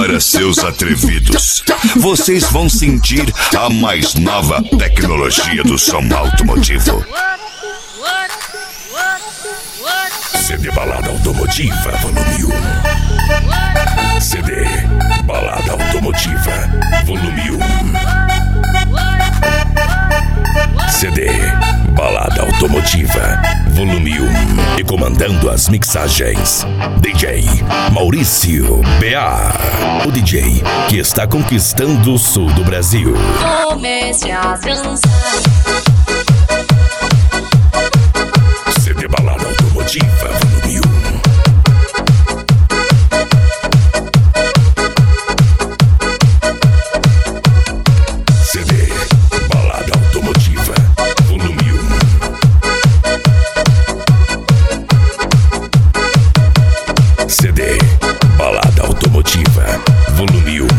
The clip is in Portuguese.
Para seus atrevidos, vocês vão sentir a mais nova tecnologia do som automotivo. CD Balada Automotiva Volume 1. CD Balada Automotiva Volume 1. CD Balada Automotiva Volume 1. E comandando as mixagens, DJ Maurício B.A., o DJ que está conquistando o sul do Brasil. Comece a dançar. CD Balada Automotiva Volume 1. CD Balada Automotiva Volume 1. CD Balada Automotiva Volume 1.